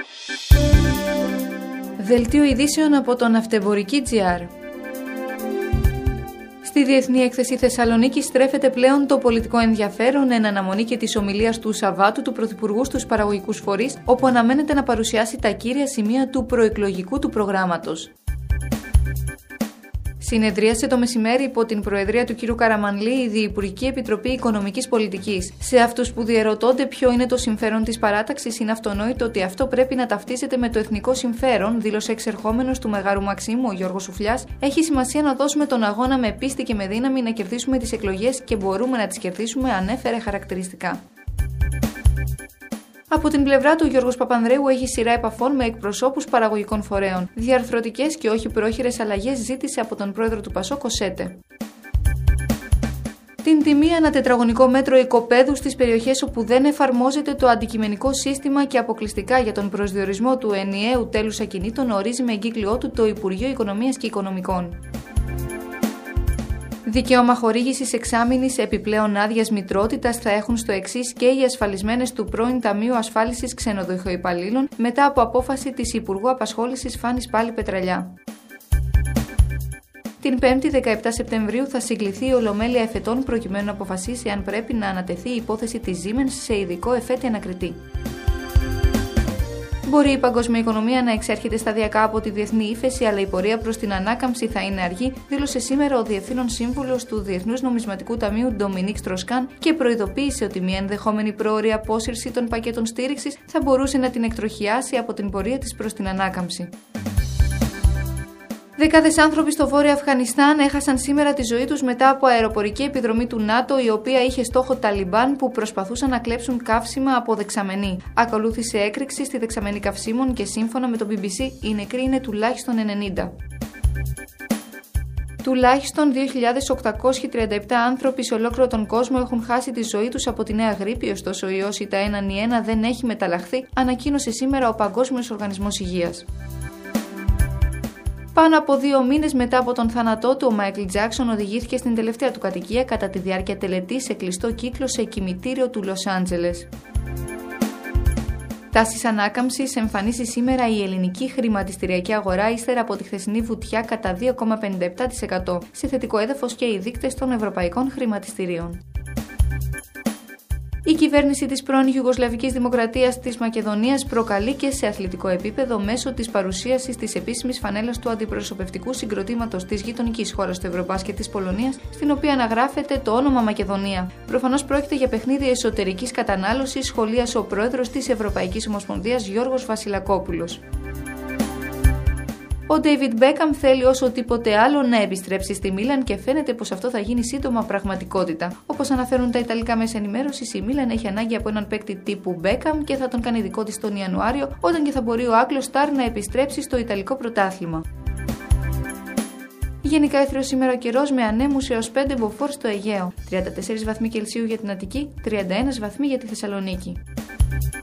Δελτίο ειδήσεων από το Ναυτεμπορική.gr. Στη Διεθνή Έκθεση Θεσσαλονίκη στρέφεται πλέον το πολιτικό ενδιαφέρον εν αναμονή και της ομιλίας του Σαββάτου του Πρωθυπουργού στους παραγωγικούς φορείς, όπου αναμένεται να παρουσιάσει τα κύρια σημεία του προεκλογικού του προγράμματος. Συνεδρίασε το μεσημέρι υπό την προεδρία του κ. Καραμανλή η Διυπουργική Επιτροπή Οικονομικής Πολιτικής. Σε αυτούς που διερωτώνται ποιο είναι το συμφέρον της παράταξης, είναι αυτονόητο ότι αυτό πρέπει να ταυτίζεται με το εθνικό συμφέρον, δήλωσε εξερχόμενος του Μεγάρου Μαξίμου ο Γιώργος Σουφλιάς. Έχει σημασία να δώσουμε τον αγώνα με πίστη και με δύναμη να κερδίσουμε τις εκλογές και μπορούμε να τις κερδίσουμε, ανέφερε χαρακτηριστικά. Από την πλευρά του, ο Γιώργος Παπανδρέου έχει σειρά επαφών με εκπροσώπους παραγωγικών φορέων. Διαρθρωτικές και όχι πρόχειρες αλλαγές ζήτησε από τον πρόεδρο του ΠΑΣΟΚ Κοσέτε. Την τιμή ανά τετραγωνικό μέτρο οικοπαίδου στις περιοχές όπου δεν εφαρμόζεται το αντικειμενικό σύστημα και αποκλειστικά για τον προσδιορισμό του ενιαίου τέλους ακινήτων ορίζει με εγκύκλιο του το Υπουργείο Οικονομίας και Οικονομικών. Δικαίωμα χορήγησης εξάμηνης επιπλέον άδειας μητρότητας θα έχουν στο εξής και οι ασφαλισμένες του πρώην Ταμείου Ασφάλισης Ξενοδοχοϊπαλλήλων μετά από απόφαση της Υπουργού Απασχόλησης Φάνης Πάλι Πετραλιά. Την 5η 17 Σεπτεμβρίου θα συγκληθεί η Ολομέλεια Εφετών προκειμένου να αποφασίσει αν πρέπει να ανατεθεί η υπόθεση της Siemens σε ειδικό εφέτη ανακριτή. Μπορεί η παγκόσμια οικονομία να εξέρχεται σταδιακά από τη διεθνή ύφεση, αλλά η πορεία προς την ανάκαμψη θα είναι αργή, δήλωσε σήμερα ο Διευθύνων Σύμβουλος του Διεθνούς Νομισματικού Ταμείου Ντομινίκ Στροσκάν και προειδοποίησε ότι μια ενδεχόμενη πρόωρη απόσυρση των πακέτων στήριξης θα μπορούσε να την εκτροχιάσει από την πορεία της προς την ανάκαμψη. Δεκάδες άνθρωποι στο βόρειο Αφγανιστάν έχασαν σήμερα τη ζωή τους μετά από αεροπορική επιδρομή του ΝΑΤΟ, η οποία είχε στόχο Ταλιμπάν που προσπαθούσαν να κλέψουν καύσιμα από δεξαμενή. Ακολούθησε έκρηξη στη δεξαμενή καυσίμων και σύμφωνα με το BBC οι νεκροί είναι τουλάχιστον 90. Τουλάχιστον 2.837 άνθρωποι σε ολόκληρο τον κόσμο έχουν χάσει τη ζωή τους από τη νέα γρίπη, ωστόσο ο ιός H1N1 δεν έχει μεταλλαχθεί, ανακοίνωσε σήμερα ο Παγκόσμιος Οργανισμός Υγείας. Πάνω από 2 μήνες μετά από τον θάνατό του, ο Μάικλ Τζάκσον οδηγήθηκε στην τελευταία του κατοικία κατά τη διάρκεια τελετής σε κλειστό κύκλο σε κημητήριο του Λος Άντζελες. Τάσεις ανάκαμψης εμφανίσει σήμερα η ελληνική χρηματιστηριακή αγορά ύστερα από τη χθεσινή βουτιά κατά 2,57%, σε θετικό έδαφος και οι δείκτες των ευρωπαϊκών χρηματιστηρίων. Η κυβέρνηση της πρώην Ιουγκοσλαβικής Δημοκρατίας της Μακεδονίας προκαλεί και σε αθλητικό επίπεδο μέσω της παρουσίασης της επίσημης φανέλας του αντιπροσωπευτικού συγκροτήματος της γειτονικής χώρας του Ευρωμπάσκετ της Πολωνίας, στην οποία αναγράφεται το όνομα Μακεδονία. Προφανώς πρόκειται για παιχνίδι εσωτερικής κατανάλωσης, σχολίασε ο πρόεδρος της Ευρωπαϊκής Ομοσπονδίας Γιώργος Βασιλακόπουλος. Ο Ντέιβιντ Μπέκαμ θέλει όσο τίποτε άλλο να επιστρέψει στη Μίλαν και φαίνεται πως αυτό θα γίνει σύντομα πραγματικότητα. Όπως αναφέρουν τα ιταλικά μέσα ενημέρωσης, η Μίλαν έχει ανάγκη από έναν παίκτη τύπου Μπέκαμ και θα τον κάνει δικό της τον Ιανουάριο, όταν και θα μπορεί ο Άγγλος Σταρ να επιστρέψει στο Ιταλικό πρωτάθλημα. Γενικά έθριο σήμερα ο καιρός με ανέμους έως 5 μποφόρ στο Αιγαίο, 34 βαθμοί Κελσίου για την Αττική, 31 βαθμοί για τη Θεσσαλονίκη.